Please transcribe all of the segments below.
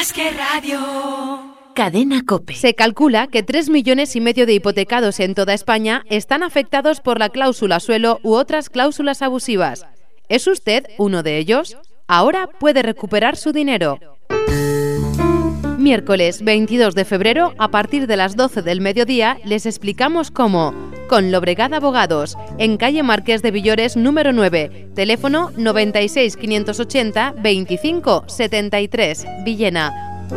Es que radio. Cadena COPE. Se calcula que 3,5 millones de hipotecados en toda España están afectados por la cláusula suelo u otras cláusulas abusivas. ¿Es usted uno de ellos? Ahora puede recuperar su dinero. Miércoles 22 de febrero, a partir de las 12 del mediodía, les explicamos cómo. Con Llobregat Abogados, en calle Marqués de Villores número 9, teléfono 96 580 25 73, Villena.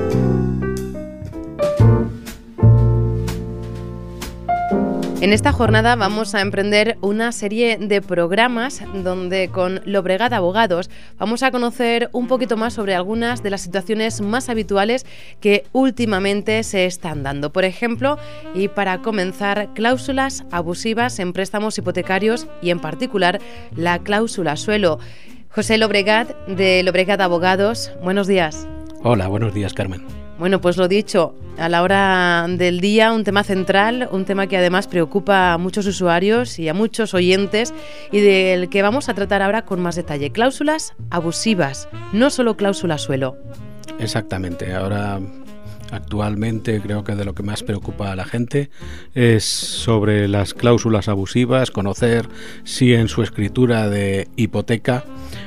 En esta jornada vamos a emprender una serie de programas donde con Llobregat Abogados vamos a conocer un poquito más sobre algunas de las situaciones más habituales que últimamente se están dando. Por ejemplo, y para comenzar, cláusulas abusivas en préstamos hipotecarios y en particular la cláusula suelo. José Llobregat, de Llobregat Abogados, buenos días. Hola, buenos días, Carmen. Bueno, pues lo dicho, a la hora del día, un tema central, un tema que además preocupa a muchos usuarios y a muchos oyentes y del que vamos a tratar ahora con más detalle. Cláusulas abusivas, no solo cláusula suelo. Exactamente, ahora actualmente creo que de lo que más preocupa a la gente es sobre las cláusulas abusivas, conocer si en su escritura de hipoteca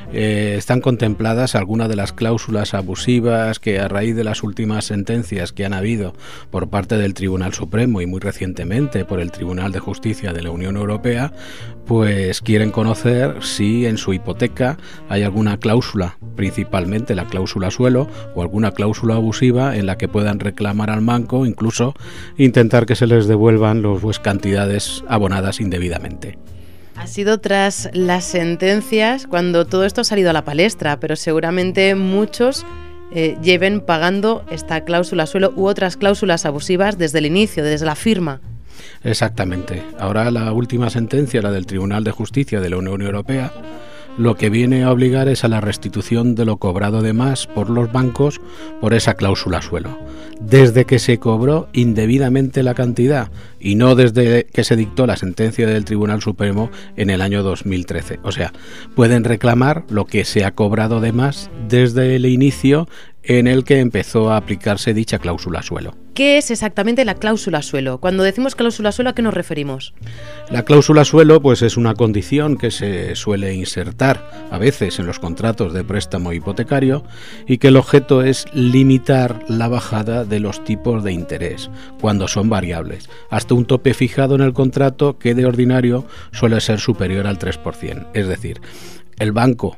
están contempladas algunas de las cláusulas abusivas que a raíz de las últimas sentencias que han habido por parte del Tribunal Supremo y muy recientemente por el Tribunal de Justicia de la Unión Europea, pues quieren conocer si en su hipoteca hay alguna cláusula, principalmente la cláusula suelo o alguna cláusula abusiva en la que puedan reclamar al banco, incluso intentar que se les devuelvan las cantidades abonadas indebidamente. Ha sido tras las sentencias cuando todo esto ha salido a la palestra, pero seguramente muchos lleven pagando esta cláusula suelo u otras cláusulas abusivas desde el inicio, desde la firma. Exactamente. Ahora la última sentencia, la del Tribunal de Justicia de la Unión Europea, lo que viene a obligar es a la restitución de lo cobrado de más por los bancos por esa cláusula suelo, desde que se cobró indebidamente la cantidad y no desde que se dictó la sentencia del Tribunal Supremo en el año 2013. O sea, pueden reclamar lo que se ha cobrado de más desde el inicio en el que empezó a aplicarse dicha cláusula suelo. ¿Qué es exactamente la cláusula suelo? Cuando decimos cláusula suelo, ¿a qué nos referimos? La cláusula suelo pues es una condición que se suele insertar a veces en los contratos de préstamo hipotecario y que el objeto es limitar la bajada de los tipos de interés cuando son variables, hasta un tope fijado en el contrato que de ordinario suele ser superior al 3%. Es decir, el banco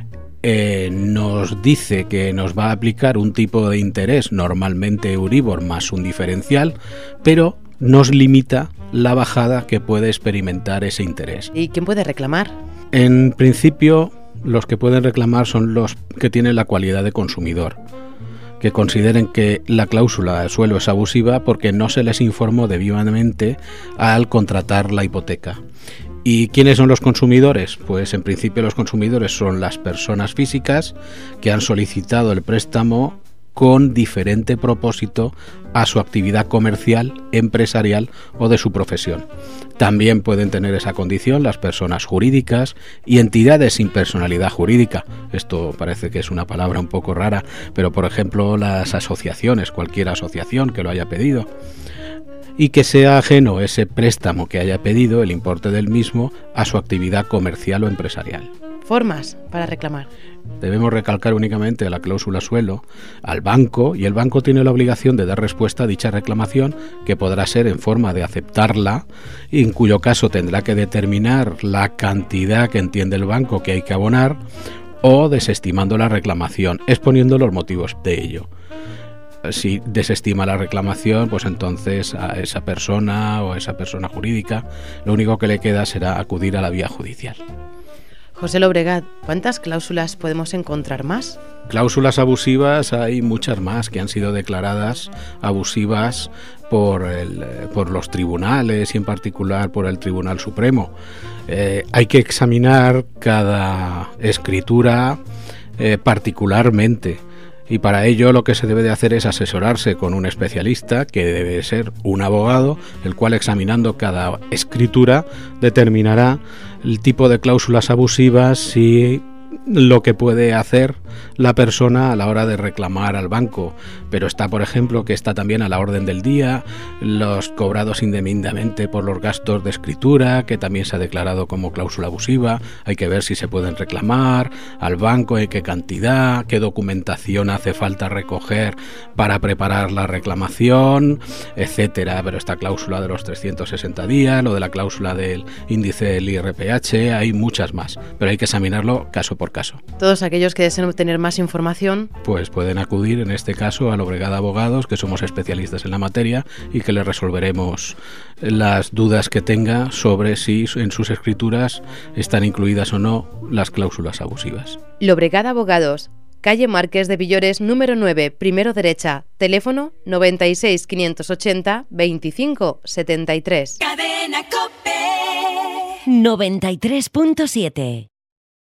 nos dice que nos va a aplicar un tipo de interés, normalmente Euribor más un diferencial, pero nos limita la bajada que puede experimentar ese interés. ¿Y quién puede reclamar? En principio, los que pueden reclamar son los que tienen la cualidad de consumidor, que consideren que la cláusula suelo es abusiva porque no se les informó debidamente al contratar la hipoteca. ¿Y quiénes son los consumidores? Pues en principio los consumidores son las personas físicas que han solicitado el préstamo con diferente propósito a su actividad comercial, empresarial o de su profesión. También pueden tener esa condición las personas jurídicas y entidades sin personalidad jurídica. Esto parece que es una palabra un poco rara, pero por ejemplo las asociaciones, cualquier asociación que lo haya pedido. Y que sea ajeno ese préstamo que haya pedido, el importe del mismo, a su actividad comercial o empresarial. Formas para reclamar. Debemos recalcar únicamente la cláusula suelo al banco y el banco tiene la obligación de dar respuesta a dicha reclamación, que podrá ser en forma de aceptarla, en cuyo caso tendrá que determinar la cantidad que entiende el banco que hay que abonar, o desestimando la reclamación, exponiendo los motivos de ello. Si desestima la reclamación, pues entonces a esa persona o a esa persona jurídica lo único que le queda será acudir a la vía judicial. José Llobregat, ¿cuántas cláusulas podemos encontrar más? Cláusulas abusivas hay muchas más que han sido declaradas abusivas por los tribunales y en particular por el Tribunal Supremo. Hay que examinar cada escritura particularmente. Y para ello lo que se debe de hacer es asesorarse con un especialista, que debe ser un abogado, el cual examinando cada escritura determinará el tipo de cláusulas abusivas y lo que puede hacer la persona a la hora de reclamar al banco. Pero está, por ejemplo, que está también a la orden del día los cobrados indebidamente por los gastos de escritura, que también se ha declarado como cláusula abusiva. Hay que ver si se pueden reclamar al banco, en qué cantidad, qué documentación hace falta recoger para preparar la reclamación, etcétera. Pero esta cláusula de los 360 días, lo de la cláusula del índice del IRPH, hay muchas más, pero hay que examinarlo caso por caso. Todos aquellos que deseen obtener más información, pues pueden acudir en este caso a Lobregada Abogados, que somos especialistas en la materia y que les resolveremos las dudas que tenga sobre si en sus escrituras están incluidas o no las cláusulas abusivas. Lobregada Abogados, calle Marqués de Villores, número 9, primero derecha, teléfono 96 580 25 73. Cadena COPE 93.7.